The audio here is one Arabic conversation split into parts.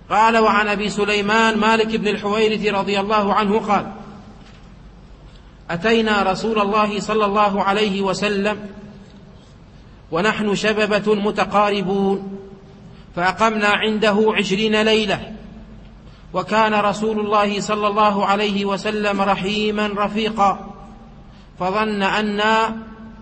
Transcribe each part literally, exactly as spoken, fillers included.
قال: وعن أبي سليمان مالك بن الحويرث رضي الله عنه قال: أتينا رسول الله صلى الله عليه وسلم ونحن شببة متقاربون، فأقمنا عنده عشرين ليلة، وكان رسول الله صلى الله عليه وسلم رحيما رفيقا، فظن أنا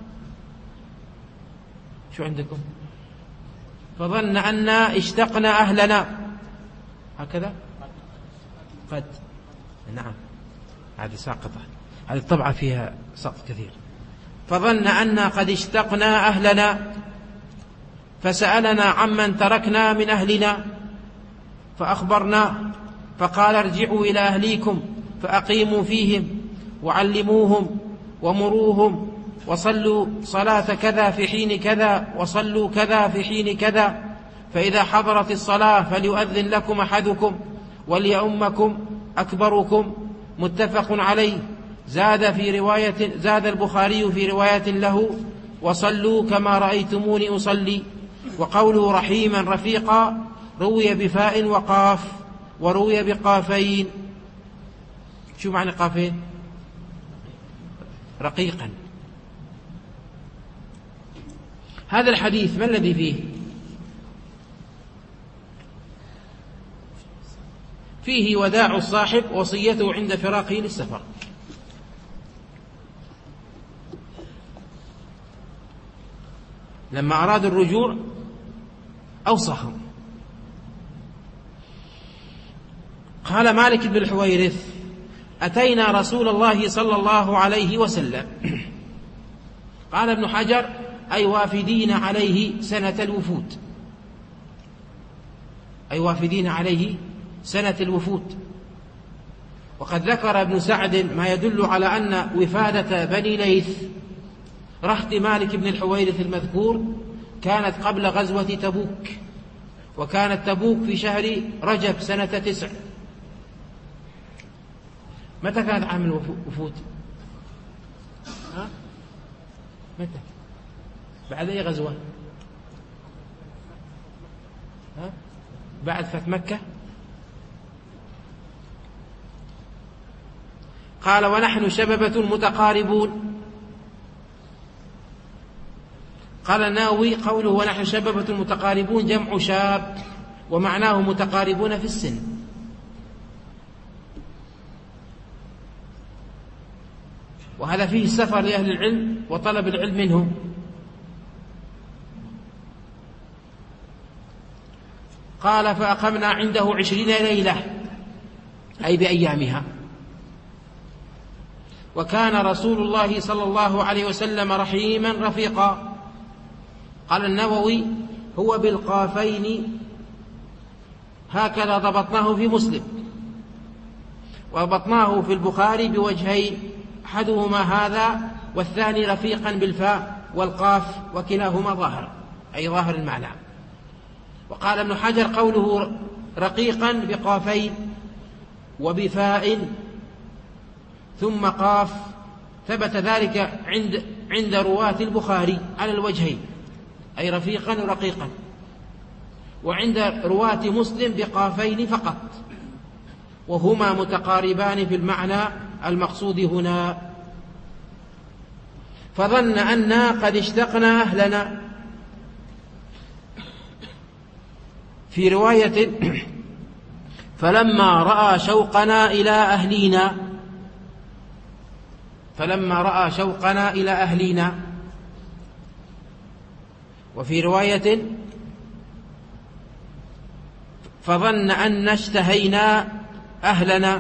شو عندكم فظن أنا اشتقنا أهلنا، هكذا قد نعم هذه ساقطة، هذه الطبعة فيها سقط كثير. فظن أنا قد اشتقنا أهلنا، فسألنا عمن تركنا من أهلنا فأخبرنا، فقال: ارجعوا إلى أهليكم فأقيموا فيهم وعلموهم ومروهم، وصلوا صلاة كذا في حين كذا، وصلوا كذا في حين كذا، فإذا حضرت الصلاة فليؤذن لكم أحدكم وليؤمكم أكبركم. متفق عليه. زاد في رواية زاد البخاري في رواية له: وصلوا كما رأيتموني أصلي. وقوله رحيما رفيقا روي بفاء وقاف، وروي بقافين. شو معنى قافين؟ رقيقا. هذا الحديث ما الذي فيه؟ فيه وداع الصاحب، وصيته عند فراقه للسفر. لما أرادوا الرجوع أوصاهم. قال مالك بن الحويرث: أتينا رسول الله صلى الله عليه وسلم. قال ابن حجر: أي وافدين عليه سنة الوفود، أي وافدين عليه سنة الوفود. وقد ذكر ابن سعد ما يدل على أن وفادة بني ليث رهط مالك بن الحويرث المذكور كانت قبل غزوة تبوك، وكانت تبوك في شهر رجب سنة تسع. متى كانت عام الوفود؟ ها؟ متى؟ بعد أي غزوة؟ ها؟ بعد فتح مكة. قال: ونحن شببة متقاربون. قال النووي: قوله ونحن شببة متقاربون جمع شاب، ومعناه متقاربون في السن. وهذا فيه السفر لأهل العلم وطلب العلم منهم. قال: فأقمنا عنده عشرين ليلة، أي بأيامها. وكان رسول الله صلى الله عليه وسلم رحيما رفيقا. قال النووي: هو بالقافين، هكذا ضبطناه في مسلم، وضبطناه في البخاري بوجهين، أحدهما هذا، والثاني رفيقا بالفاء والقاف، وكلاهما ظاهر، أي ظاهر المعنى. وقال ابن حجر: قوله رقيقا بقافين وبفاء ثم قاف، ثبت ذلك عند عند رواة البخاري على الوجهين، أي رفيقا ورقيقا، وعند رواة مسلم بقافين فقط، وهما متقاربان في المعنى المقصود هنا. فظن أنا قد اشتقنا أهلنا. في رواية: فلما رأى شوقنا إلى أهلينا، فلما رأى شوقنا إلى أهلينا. وفي رواية: فظن أن اشتهينا أهلنا،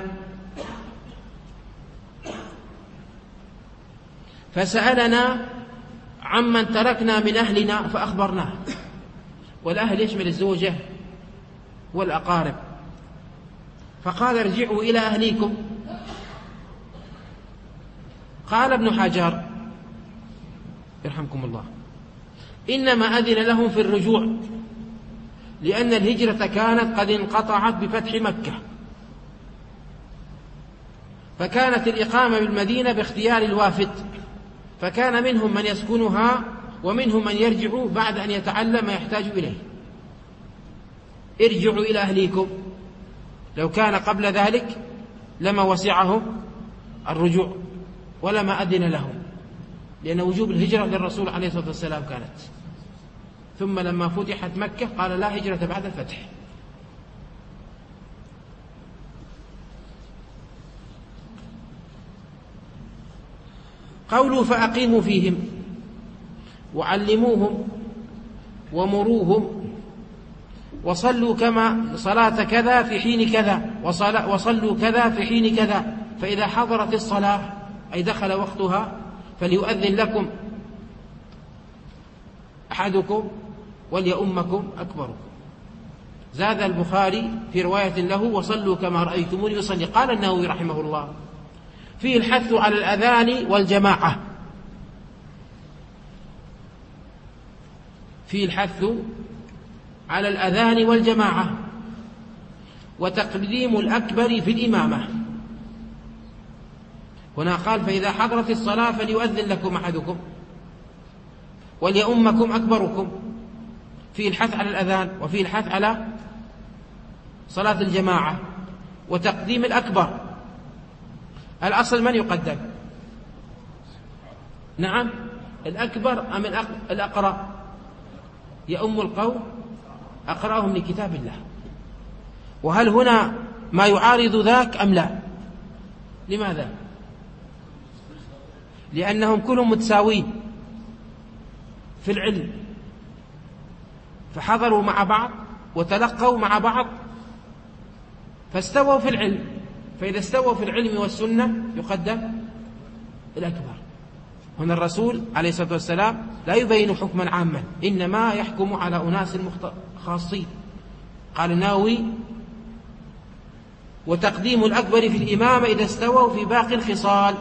فسألنا عمن تركنا من أهلنا فأخبرناه. والأهل يشمل الزوجة والأقارب. فقال: ارجعوا إلى أهليكم. قال ابن حجر يرحمكم الله: إنما أذن لهم في الرجوع، لأن الهجرة كانت قد انقطعت بفتح مكة، فكانت الإقامة بالمدينة باختيار الوافد، فكان منهم من يسكنها ومنهم من يرجع بعد أن يتعلم ما يحتاج إليه. ارجعوا إلى أهليكم، لو كان قبل ذلك لما وسعهم الرجوع ولما أذن لهم، لأن وجوب الهجرة للرسول عليه الصلاة والسلام كانت. ثم لما فتحت مكة قال لا هجرة بعد الفتح. قولوا فأقيموا فيهم وعلموهم ومروهم وصلوا كما صلاة كذا في حين كذا وصلوا كذا في حين كذا، فإذا حضرت الصلاة أي دخل وقتها فليؤذن لكم أحدكم وليؤمكم أكبركم. زاد البخاري في رواية له وصلوا كما رأيتموني يصلي. قال النووي رحمه الله فيه الحث على الأذان والجماعة، فيه الحث على الأذان والجماعة وتقديم الأكبر في الإمامة. هنا قال فإذا حضرت الصلاة فليؤذن لكم أحدكم وليؤمكم أكبركم، فيه الحث على الأذان وفيه الحث على صلاة الجماعة وتقديم الأكبر. الأصل من يقدم؟ نعم الأكبر أم الأقرأ؟ يؤم القوم أقرأهم لكتاب الله. وهل هنا ما يعارض ذاك أم لا؟ لماذا؟ لأنهم كلهم متساوين في العلم، فحضروا مع بعض وتلقوا مع بعض فاستووا في العلم، فإذا استووا في العلم والسنة يقدم الأكبر. هنا الرسول عليه الصلاة والسلام لا يبين حكما عاما، إنما يحكم على أناس خاصين. قال النووي وتقديم الأكبر في الإمامة إذا استووا في باقي الخصال،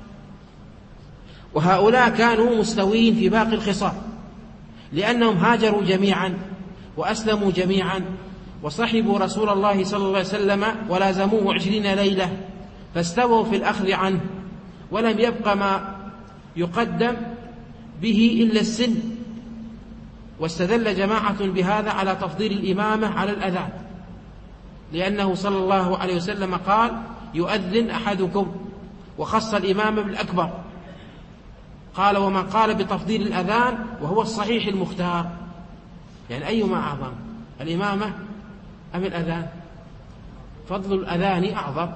وهؤلاء كانوا مستوين في باقي الخصال لأنهم هاجروا جميعا وأسلموا جميعا وصحبوا رسول الله صلى الله عليه وسلم ولازموه عشرين ليلة، فاستووا في الأخذ عنه، ولم يبق ما يقدم به إلا السن. واستدل جماعة بهذا على تفضيل الإمامة على الأذان، لأنه صلى الله عليه وسلم قال يؤذن أحدكم، وخص الإمام بالأكبر. قال ومن قال بتفضيل الأذان وهو الصحيح المختار، يعني أيما أعظم الإمامة أم الأذان؟ فضل الأذان أعظم.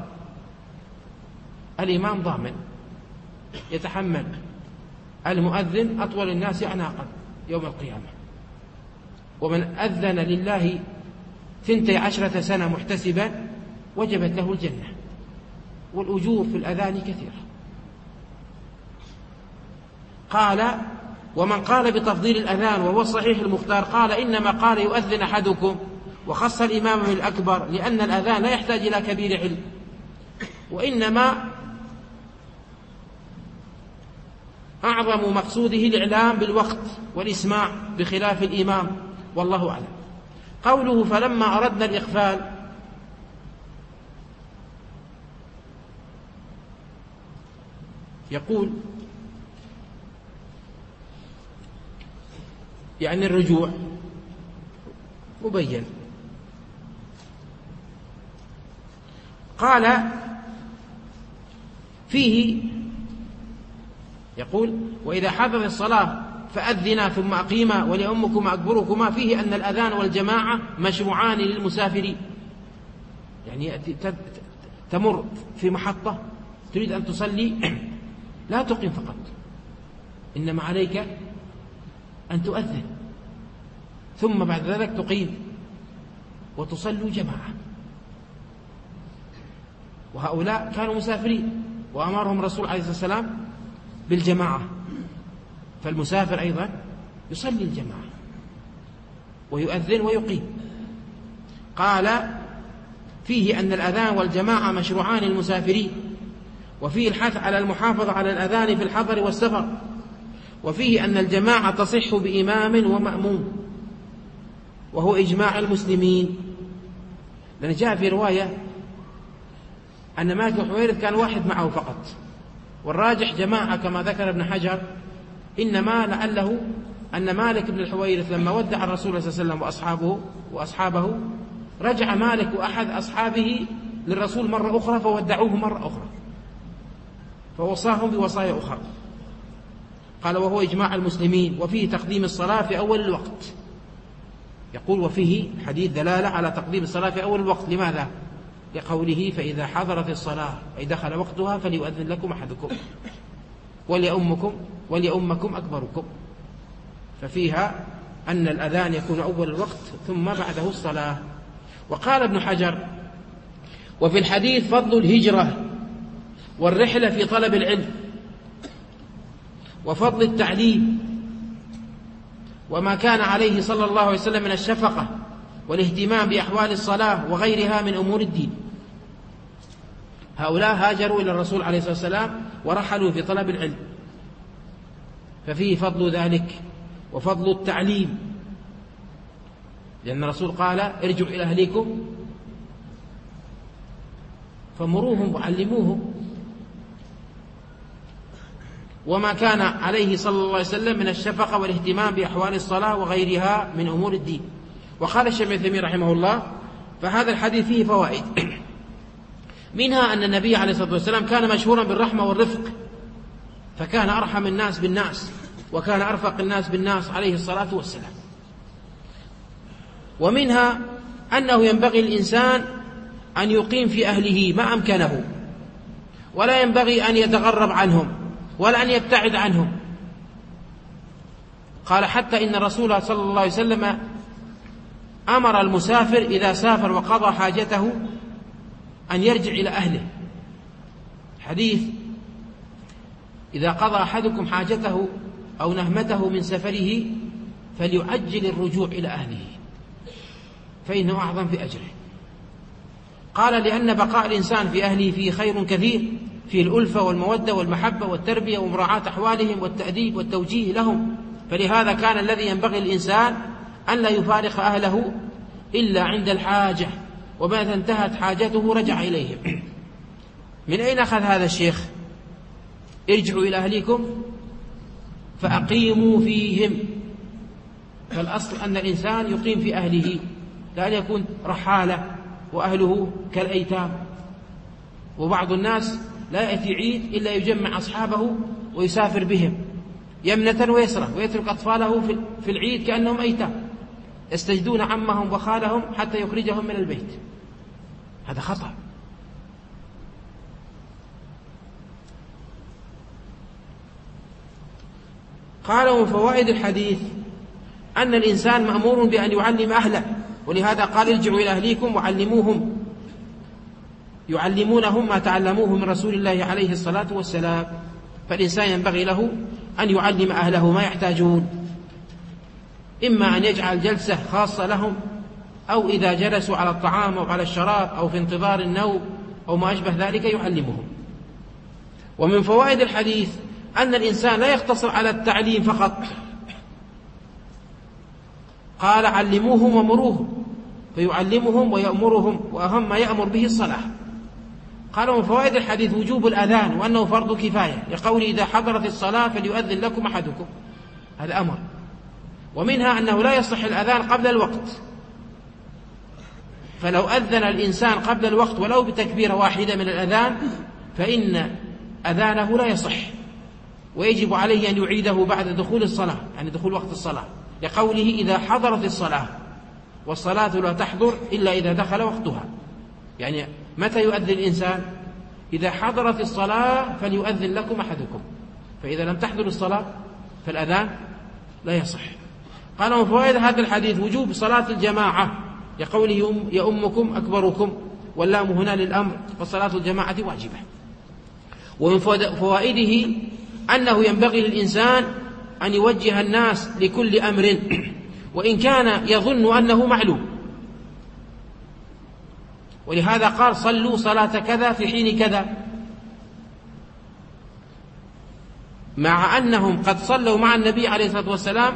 الإمام ضامن يتحمل، المؤذن أطول الناس أعناقا يوم القيامة. ومن أذن لله ثنتي عشرة سنة محتسبا وجبت له الجنة، والأجور في الأذان كثيرة. قال ومن قال بتفضيل الأذان وهو الصحيح المختار قال إنما قال يؤذن أحدكم وخص الإمام بالأكبر لأن الأذان لا يحتاج إلى كبير علم، وإنما أعظم مقصوده الإعلام بالوقت والإسماع بخلاف الإمام، والله أعلم. قوله فلما أردنا الإغفال، يقول يعني الرجوع مبين. قال فيه يقول وإذا حضر الصلاة فأذنا ثم أقيما وليؤمكما أكبركما، فيه أن الأذان والجماعة مشروعان للمسافرين. يعني تمر في محطة تريد أن تصلي لا تقيم فقط، إنما عليك أن تؤذن ثم بعد ذلك تقيم وتصلوا جماعة. وهؤلاء كانوا مسافرين وأمرهم الرسول عليه الصلاة والسلام بالجماعة، فالمسافر أيضا يصلي الجماعة ويؤذن ويقيم. قال فيه أن الأذان والجماعة مشروعان للمسافرين، وفيه الحث على المحافظة على الأذان في الحضر والسفر، وفيه أن الجماعة تصح بإمام ومأموم، وهو إجماع المسلمين. لأن جاء في رواية أن مالك بن حويرث كان واحد معه فقط، والراجح جماعة كما ذكر ابن حجر، إنما لعله أن مالك بن الحويرث لما ودع الرسول صلى الله عليه وسلم وأصحابه وأصحابه رجع مالك وأحد أصحابه للرسول مرة أخرى فودعوه مرة أخرى، فوصاهم بوصايا أخرى. قال: وهو إجماع المسلمين، وفيه تقديم الصلاة في أول الوقت. يقول: وفيه حديث دلالة على تقديم الصلاة في أول الوقت. لماذا؟ لقوله: فإذا حضرت الصلاة أي دخل وقتها فليؤذن لكم أحدكم وليؤمكم وليؤمكم أكبركم. ففيها أن الأذان يكون أول الوقت ثم بعده الصلاة. وقال ابن حجر: وفي الحديث فضل الهجرة والرحلة في طلب العلم، وفضل التعليم، وما كان عليه صلى الله عليه وسلم من الشفقة والاهتمام بأحوال الصلاة وغيرها من أمور الدين. هؤلاء هاجروا إلى الرسول عليه الصلاة والسلام ورحلوا في طلب العلم، ففيه فضل ذلك وفضل التعليم، لأن الرسول قال: ارجعوا إلى أهليكم فمروهم وعلموهم. وما كان عليه صلى الله عليه وسلم من الشفقة والاهتمام بأحوال الصلاة وغيرها من أمور الدين. وقال الشيخ ابن تيمية رحمه الله: فهذا الحديث فيه فوائد، منها أن النبي عليه الصلاة والسلام كان مشهورا بالرحمة والرفق، فكان أرحم الناس بالناس، وكان أرفق الناس بالناس عليه الصلاة والسلام. ومنها أنه ينبغي الإنسان أن يقيم في أهله ما أمكنه، ولا ينبغي أن يتغرب عنهم ولا أن يبتعد عنهم. قال: حتى إن الرسول صلى الله عليه وسلم أمر المسافر إذا سافر وقضى حاجته أن يرجع إلى أهله. حديث: إذا قضى أحدكم حاجته أو نهمته من سفره فليعجل الرجوع إلى أهله فإنه أعظم في أجره. قال: لأن بقاء الإنسان في أهله فيه خير كثير، فيه الألفة والمودة والمحبة والتربية ومراعاة أحوالهم والتأديب والتوجيه لهم. فلهذا كان الذي ينبغي الإنسان أن لا يفارق أهله إلا عند الحاجة، ومتى انتهت حاجته رجع إليهم. من أين أخذ هذا الشيخ؟ ارجعوا إلى أهليكم فأقيموا فيهم. فالأصل أن الإنسان يقيم في أهله، لا أن يكون رحالة وأهله كالأيتام. وبعض الناس لا يأتي عيد إلا يجمع أصحابه ويسافر بهم يمنة ويسرة، ويترك أطفاله في العيد كأنهم أيتام يستجدون عمهم وخالهم حتى يخرجهم من البيت. هذا خطأ. قال: ومن فوائد الحديث أن الإنسان مأمور بأن يعلم أهله، ولهذا قال: ارجعوا إلى أهليكم وعلموهم، يعلمونهم ما تعلموه من رسول الله عليه الصلاة والسلام. فالإنسان ينبغي له أن يعلم أهله ما يحتاجون، إما أن يجعل جلسة خاصة لهم، أو إذا جلسوا على الطعام أو على الشراب أو في انتظار النوم أو ما أشبه ذلك يعلمهم. ومن فوائد الحديث أن الإنسان لا يقتصر على التعليم فقط، قال: علموهم ومروهم، فيعلمهم ويأمرهم، وأهم ما يأمر به الصلاة. قال: ومن فوائد الحديث وجوب الأذان وأنه فرض كفاية، لقوله: إذا حضرت الصلاة فليؤذن لكم أحدكم. هذا أمر. ومنها أنه لا يصح الأذان قبل الوقت، فلو أذن الإنسان قبل الوقت ولو بتكبيرة واحدة من الأذان فإن أذانه لا يصح، ويجب عليه أن يعيده بعد دخول الصلاة، يعني دخول وقت الصلاة، لقوله: إذا حضرت الصلاة، والصلاة لا تحضر إلا إذا دخل وقتها. يعني متى يؤذن الإنسان؟ إذا حضرت الصلاة فليؤذن لكم أحدكم، فإذا لم تحضر الصلاة فالأذان لا يصح. قال: ومن فوائد هذا الحديث وجوب صلاة الجماعة، لقوله: يؤمكم أكبركم، واللام هنا للأمر، فصلاة الجماعة واجبة. ومن فوائده أنه ينبغي للإنسان أن يوجه الناس لكل أمر وإن كان يظن أنه معلوم، ولهذا قال: صلوا صلاة كذا في حين كذا، مع أنهم قد صلوا مع النبي عليه الصلاة والسلام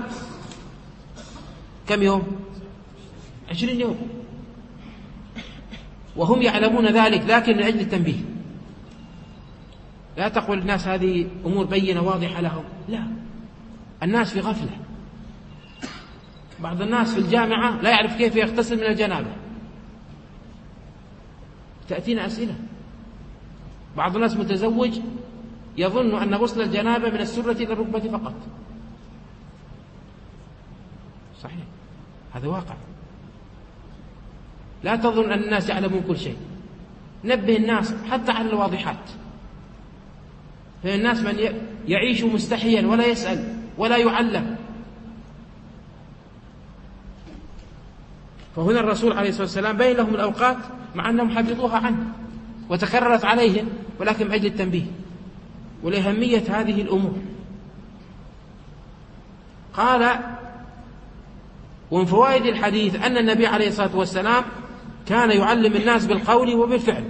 كم يوم؟ عشرين يوم، وهم يعلمون ذلك، لكن من أجل التنبيه. لا تقول الناس هذه أمور بينة واضحة لهم، لا، الناس في غفلة. بعض الناس في الجامعة لا يعرف كيف يغتسل من الجنابة، تأتينا أسئلة. بعض الناس متزوج يظن أن غسل الجنابة من السرة إلى الركبة فقط. صحيح، هذا واقع. لا تظن أن الناس يعلمون كل شيء. نبه الناس حتى على الواضحات. فالناس من يعيش مستحيا ولا يسأل ولا يعلم. فهنا الرسول عليه الصلاة والسلام بين لهم الأوقات مع أنهم حفظوها عنه وتكررت عليهم، ولكن من أجل التنبيه ولأهمية هذه الأمور. قال: ومن فوائد الحديث أن النبي عليه الصلاة والسلام كان يعلم الناس بالقول وبالفعل.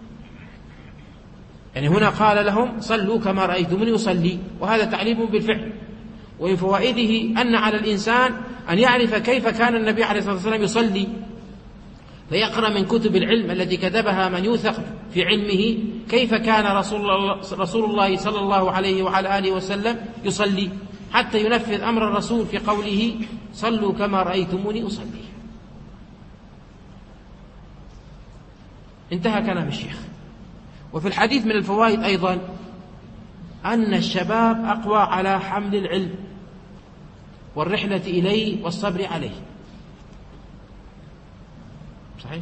يعني هنا قال لهم: صلوا كما رأيتموني أصلي، وهذا تعليم بالفعل. ومن فوائده أن على الإنسان أن يعرف كيف كان النبي عليه الصلاة والسلام يصلي، فيقرأ من كتب العلم التي كتبها من يوثق في علمه كيف كان رسول الله, رسول الله صلى الله عليه وعلى آله وسلم يصلي، حتى ينفذ أمر الرسول في قوله: صلوا كما رأيتموني أصلي. انتهى كلام الشيخ. وفي الحديث من الفوائد أيضا أن الشباب أقوى على حمل العلم والرحلة إليه والصبر عليه. صحيح.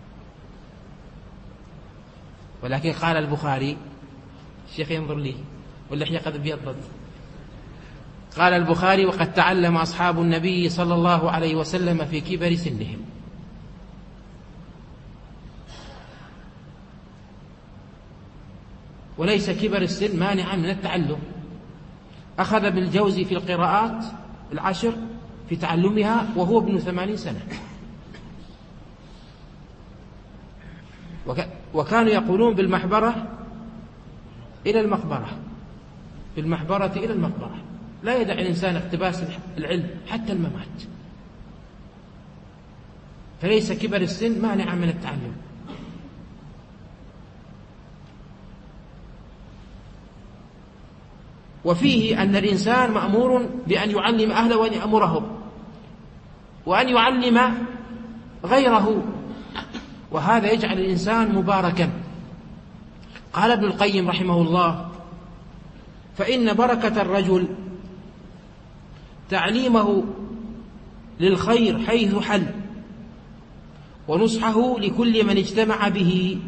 ولكن قال البخاري، الشيخ ينظر لي واللحية قد ابيضت، قال البخاري: وقد تعلم أصحاب النبي صلى الله عليه وسلم في كبر سنهم. وليس كبر السن مانعا من التعلم. أخذ ابن الجوزي في القراءات العشر في تعلمها وهو ابن ثمانين سنة. وكانوا يقولون: بالمحبرة إلى المقبرة، بالمحبرة إلى المقبرة. لا يدع الإنسان اقتباس العلم حتى الممات. فليس كبر السن مانعا من التعلم. وفيه أن الإنسان مأمور بأن يعلم أهله وأن يأمرهم وأن يعلم غيره، وهذا يجعل الإنسان مباركا. قال ابن القيم رحمه الله: فإن بركة الرجل تعليمه للخير حيث حل، ونصحه لكل من اجتمع به.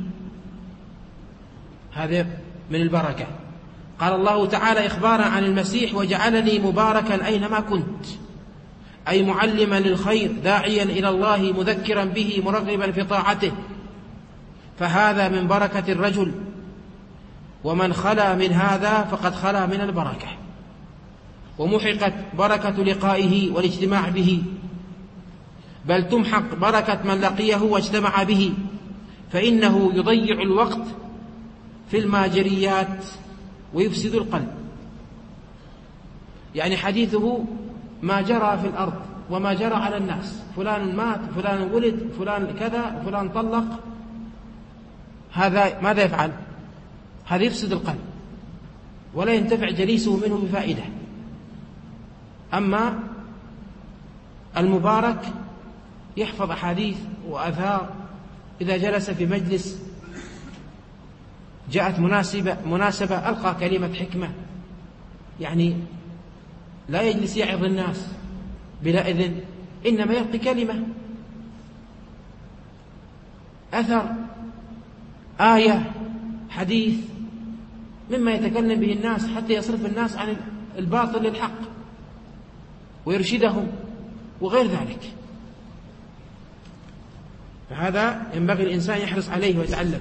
هذا من البركة. قال الله تعالى إخبارا عن المسيح: وجعلني مباركا أينما كنت، أي معلما للخير داعيا إلى الله مذكرا به مرغبا في طاعته. فهذا من بركة الرجل، ومن خلا من هذا فقد خلا من البركة، ومحقت بركة لقائه والاجتماع به، بل تمحق بركة من لقيه واجتمع به، فإنه يضيع الوقت في الماجريات ويفسد القلب. يعني حديثه ما جرى في الأرض وما جرى على الناس، فلان مات، فلان ولد، فلان كذا، فلان طلق. هذا ماذا يفعل؟ هذا يفسد القلب ولا ينتفع جليسه منه بفائدة. أما المبارك يحفظ أحاديث وآثار. إذا جلس في مجلس جاءت مناسبة, مناسبة ألقى كلمة حكمة، يعني لا يجلس يعظ الناس بلا إذن، إنما يلقي كلمة، أثر، آية، حديث، مما يتكلم به الناس حتى يصرف الناس عن الباطل للحق ويرشدهم وغير ذلك. فهذا ينبغي الإنسان يحرص عليه ويتعلم.